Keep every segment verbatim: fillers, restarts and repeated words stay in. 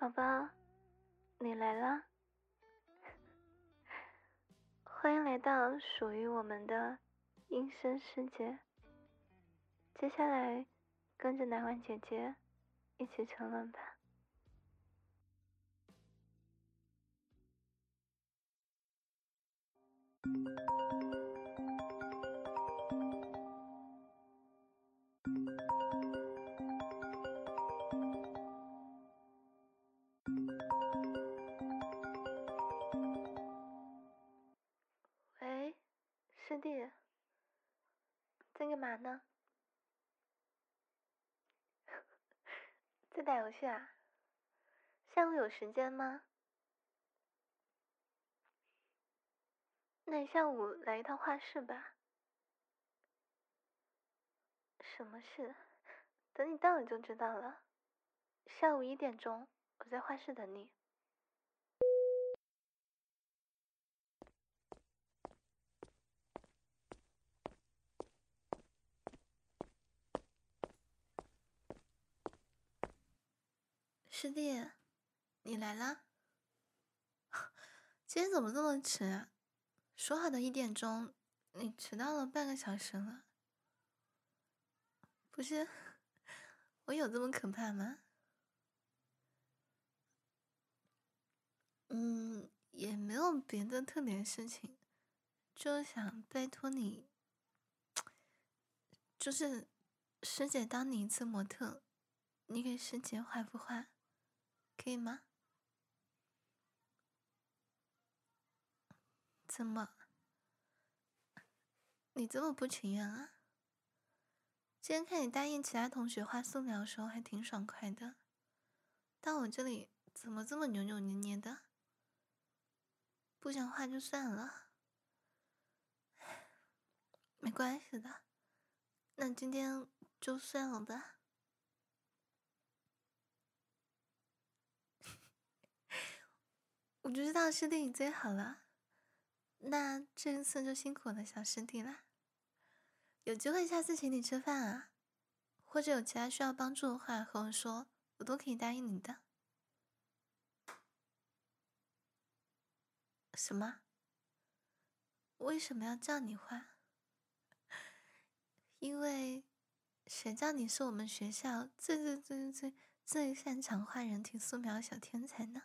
宝宝，你来啦！欢迎来到属于我们的音声世界。接下来，跟着奶婉姐姐一起沉沦吧。喂，师弟，在干嘛呢？在打游戏啊？下午有时间吗？那你下午来一趟画室吧。什么事？等你到了就知道了。下午一点钟，我在画室等你。师弟，你来啦？今天怎么这么迟啊？说好的一点钟，你迟到了半个小时了。不是，我有这么可怕吗？嗯，也没有别的特别事情，就想拜托你，就是师姐当你一次模特，你给师姐画幅画，可以吗？怎么？你这么不情愿啊？今天看你答应其他同学画素描的时候还挺爽快的，到我这里怎么这么扭扭捏捏的？不想画就算了，没关系的，那今天就算了吧。我就知道师弟你最好了，那这一次就辛苦我的小师弟啦。有机会下次请你吃饭啊，或者有其他需要帮助的话和我说，我都可以答应你的。什么？为什么要叫你画？因为谁叫你是我们学校最最最最最擅长画人体素描小天才呢？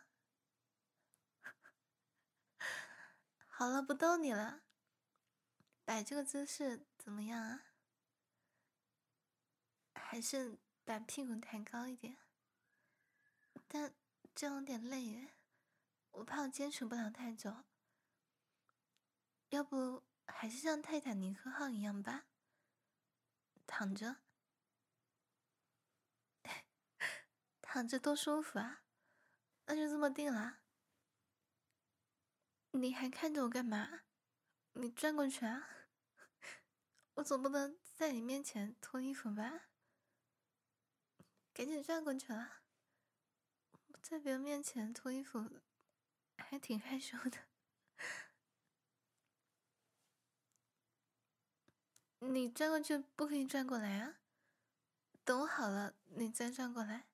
好了，不逗你了。摆这个姿势怎么样啊？还是把屁股抬高一点？但这样有点累耶，我怕我坚持不了太久。要不还是像泰坦尼克号一样吧，躺着，躺着多舒服啊！那就这么定了。你还看着我干嘛？你转过去啊！我总不能在你面前脱衣服吧？赶紧转过去了。在别人面前脱衣服，还挺害羞的。你转过去不可以转过来啊！等我好了，你再转过来。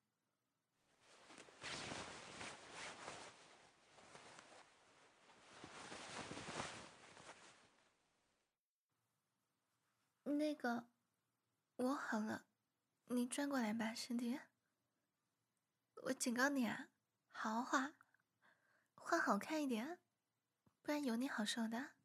那个，我好了，你转过来吧，师弟。我警告你啊，好好画，画好看一点，不然有你好受的。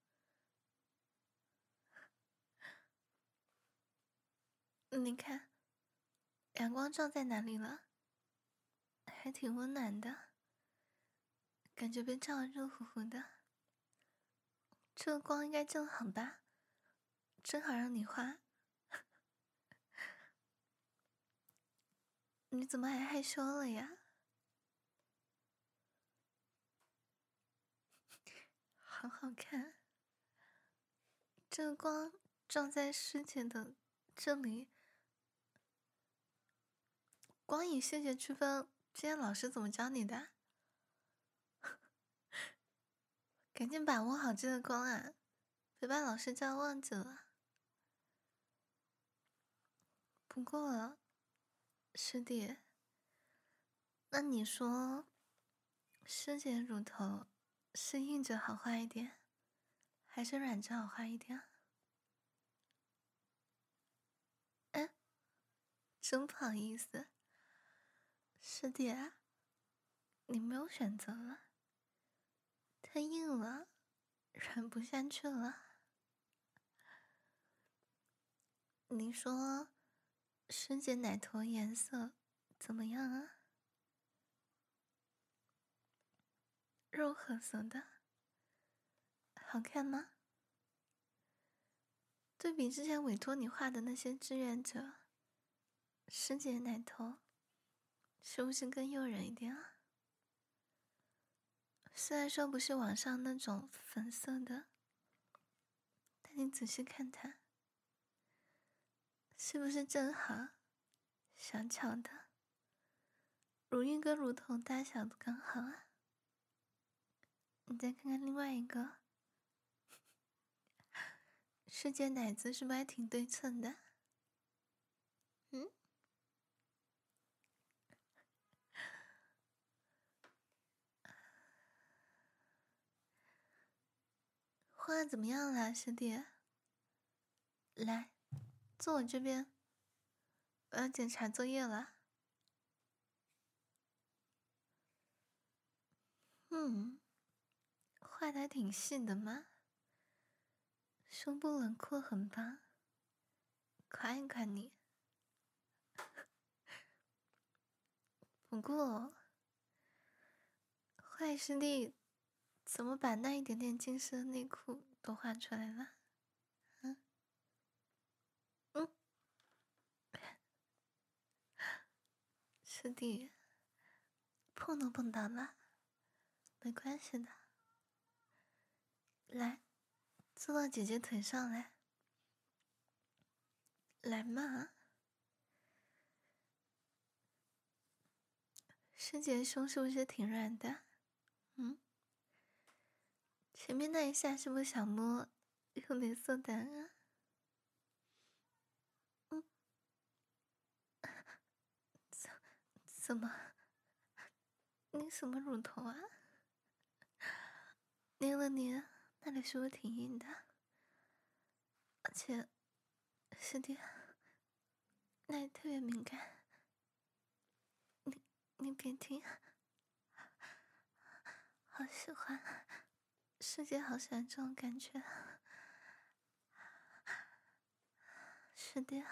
你看，阳光照在哪里了？还挺温暖的，感觉被照得热乎乎的。这个光应该正好吧，正好让你画。你怎么还害羞了呀？好好看，这个光照在师姐的这里，光影细节区分，之前老师怎么教你的？赶紧把握好这个光啊，别把老师教忘记了。不过，师弟， 那你说，师姐乳头是硬着好坏一点，还是软着好坏一点？哎，真不好意思，师弟，你没有选择了，太硬了，软不下去了。你说，师姐奶头颜色怎么样啊？肉褐色的，好看吗？对比之前委托你画的那些志愿者，师姐奶头是不是更诱人一点啊？虽然说不是网上那种粉色的，但你仔细看它，是不是正好小巧的，乳晕跟乳头大小都刚好啊？你再看看另外一个，师姐奶子是不是还挺对称的？嗯，画得怎么样啦，师弟？来，坐我这边，我要检查作业了。嗯，画得还挺细的嘛，胸部轮廓很棒，夸一夸你。不过，坏师弟怎么把那一点点近视的内裤都画出来了？嗯嗯，师弟碰都碰到了，没关系的。来，坐到姐姐腿上来，来嘛。师姐胸是不是挺软的？嗯，前面那一下是不是想摸有蕾丝感啊？嗯，怎怎么？你什么乳头啊？捏了捏，那里是不是挺硬的？而且，师弟，那里特别敏感。你你别听，好喜欢，师姐好喜欢这种感觉。师弟，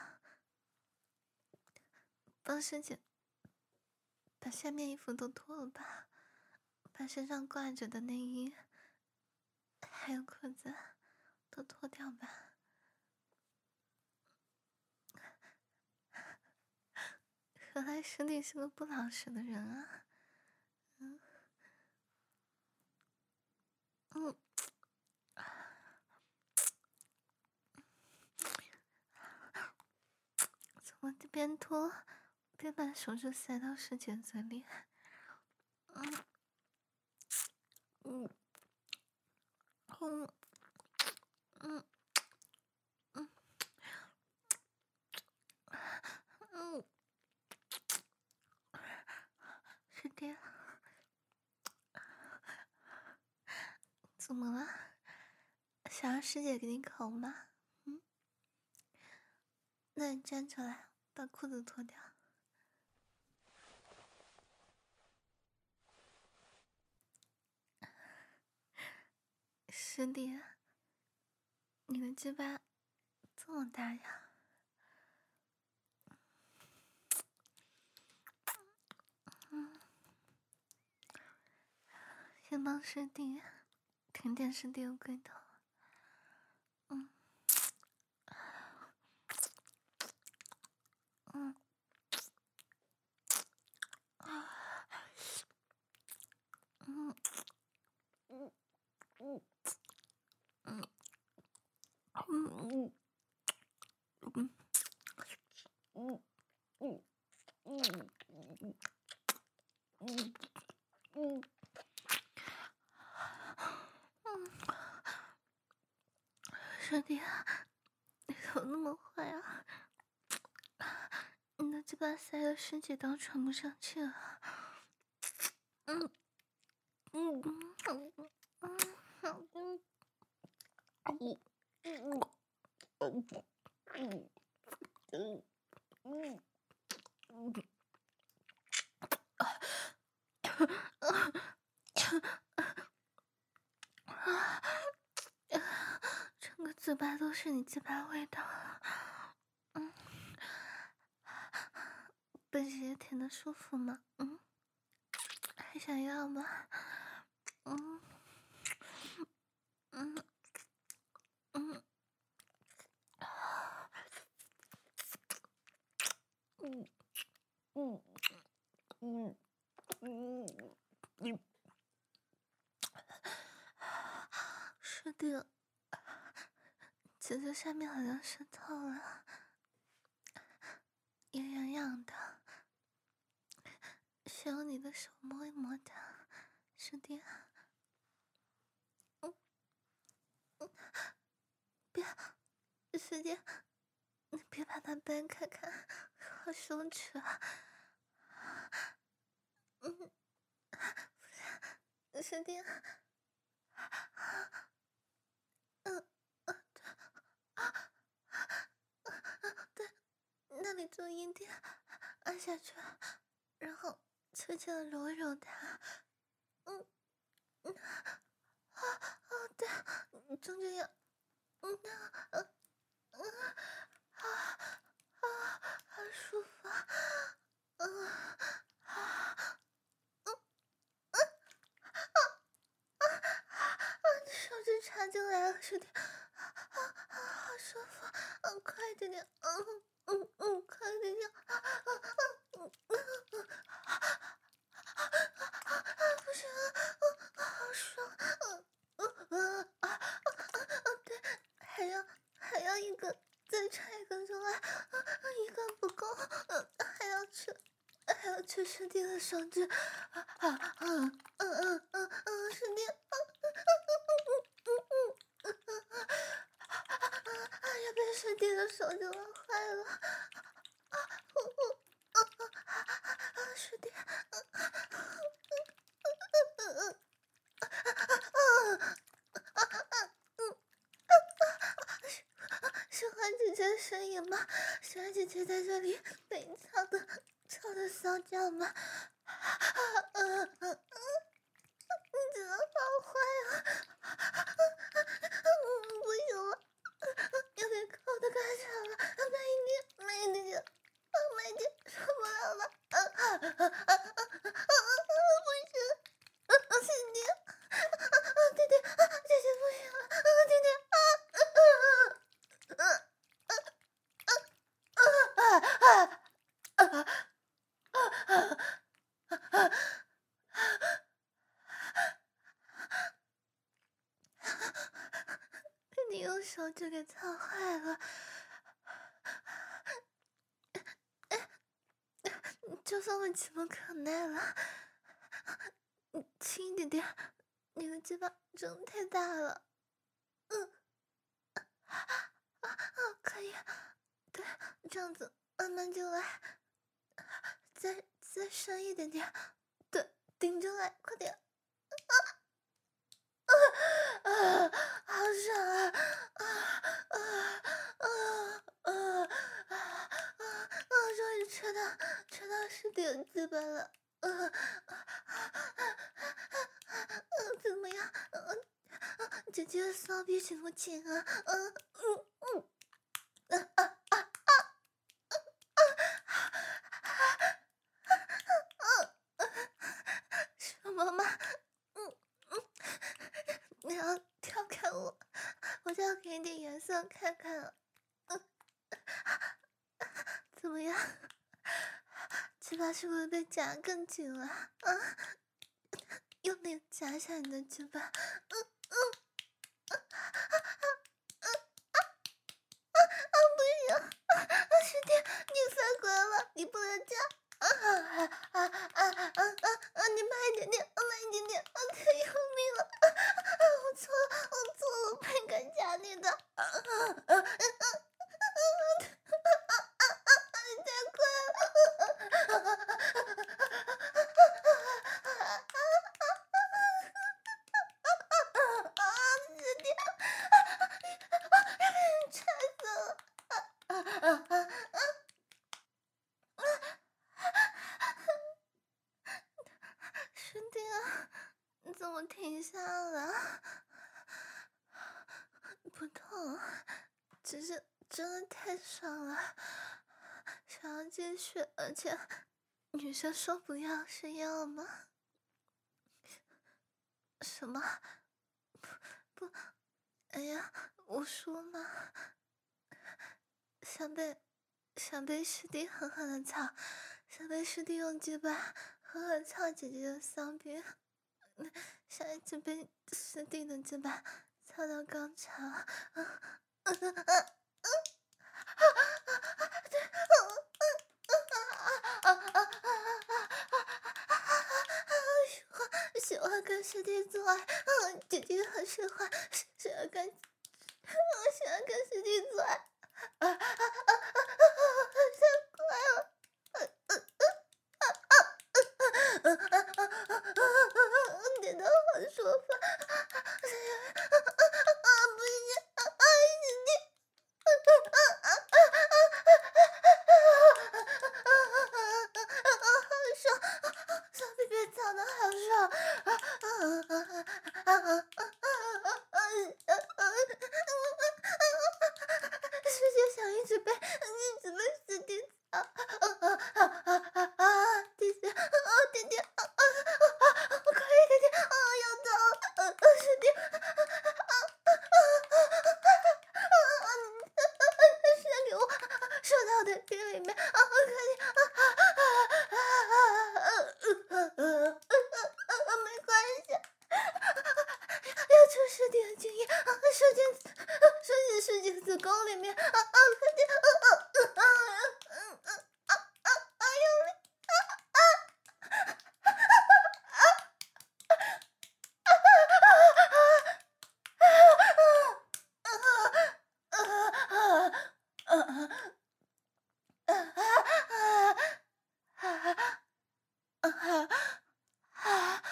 帮师姐把下面衣服都脱了吧，把身上挂着的内衣还有裤子都脱掉吧。原来师弟是个不老实的人啊。嗯嗯，怎么边脱边把手指塞到师姐嘴里？嗯嗯嗯嗯嗯嗯，师弟，怎么了？想让师姐给你口吗？嗯，那你站出来，把裤子脱掉。师弟，你的鸡巴这么大呀？嗯，先帮师弟舔舔师弟的龟头。嗯嗯啊嗯嗯嗯嗯嗯嗯嗯嗯嗯嗯嗯嗯，师弟，你怎么那么坏啊？你的鸡巴塞的师姐都喘不上气了。 嗯嗯嗯嗯嗯嗯嗯嗯嗯。整个嘴巴都是你鸡巴味道，嗯，被姐姐舔的舒服吗？嗯，还想要吗？嗯嗯嗯嗯嗯嗯嗯嗯，是的，姐姐下面好像湿透了，也痒痒的，需要你的手摸一摸它，师弟。嗯嗯，别，师弟，你别把它掰开看，好羞耻啊！嗯，师弟，嗯嗯，对，那里重一点，按下去，然后轻轻的揉一揉它。嗯嗯啊啊，对，就这样。嗯嗯嗯啊啊，好舒服啊！嗯啊嗯嗯啊，你手指插进来了，师弟，啊啊啊，好舒服！嗯，快一点点，嗯嗯嗯，快一点点，啊啊啊嗯嗯啊啊啊，不行啊，嗯，好爽，嗯嗯嗯啊啊啊，对，还要还要一个，再插一个进来，啊啊，一个不够，嗯，还要吃，还要吃师弟的手指，啊啊啊嗯嗯嗯嗯，师弟，啊啊啊嗯嗯嗯嗯嗯啊啊，要被师弟的手指玩坏了，啊嗯嗯嗯嗯啊，师弟，嗯嗯嗯嗯嗯。喜欢姐姐的声音吗？喜欢姐姐在这里被你操的操的骚叫吗？嗯嗯嗯，你真的好坏啊！嗯，不行了，有点口的开场了，慢一点，慢一点，慢一点，受不了了！啊啊啊啊啊啊！不行，啊姐姐，啊弟弟，姐姐不行了，啊弟弟，啊啊啊啊！被你用手指给操坏了，就算我急不可耐了，你轻一点点，你的鸡巴真的太大了。嗯啊啊，可以，对，这样子慢慢进来，再再深一点点，对，顶进来，快点。啊，好爽啊！啊啊啊啊啊啊！终于吃到吃到师弟的鸡巴了，嗯啊啊！怎么样？嗯啊，姐姐的骚逼紧不紧啊？嗯嗯嗯啊啊啊啊啊！什么嘛？嗯嗯，你要调侃我，我就要给你点颜色看看了。嗯，怎么样？鸡巴是不是被夹更紧了？啊，用力夹一下你的鸡巴。嗯嗯啊啊啊啊啊！不行，啊啊师弟，你犯规了，你不能夹。啊啊啊啊啊啊啊！你慢一点点，慢一点点，啊，太用力了。啊啊！我错了，我错了，我不应该夹你的。啊啊啊啊啊！你太快了！ 帮我停下来，不痛，只是真的太爽了，想要继续，而且女生说不要是要吗？什么？不不，哎呀，我输吗？想被想被师弟狠狠的操，想被师弟用鸡巴狠狠操姐姐的骚逼，想一直被师弟的鸡巴操到高潮。嗯嗯嗯嗯喜欢跟师弟做爱，姐姐很喜欢，喜欢跟，喜欢跟师弟做爱，啊啊啊啊啊！太快了，嗯嗯嗯嗯，点的好舒服，不行，啊，师弟。好爽，小屁屁操的好爽，师姐想一直被一直被师弟操，弟弟，弟弟，可以，弟弟，要到了，师弟。射给我，射到我的屁里面，啊，可以，啊啊啊啊啊啊！没关系，要出师弟的精液，啊，射进，射进师姐子宫里面，啊啊，快点，啊啊啊啊啊啊啊！用力，啊啊啊啊！啊啊啊啊啊！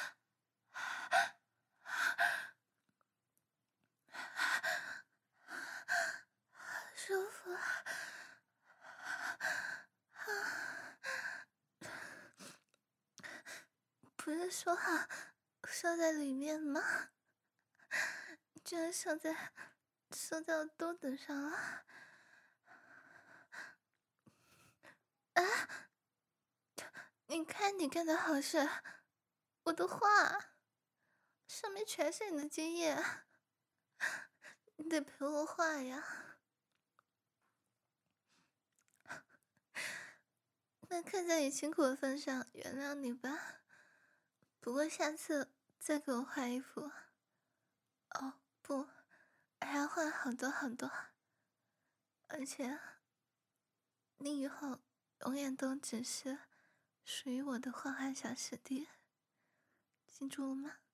舒服啊！不是说好射在里面吗？居然射在射在我肚子上了！啊！你看你干的好事，我的画上面全是你的精液，你得陪我画呀。那看在你辛苦的份上，原谅你吧。不过下次再给我换衣服。哦不，还要换好多好多。而且，你以后永远都只是属于我的花花小师弟，记住了吗？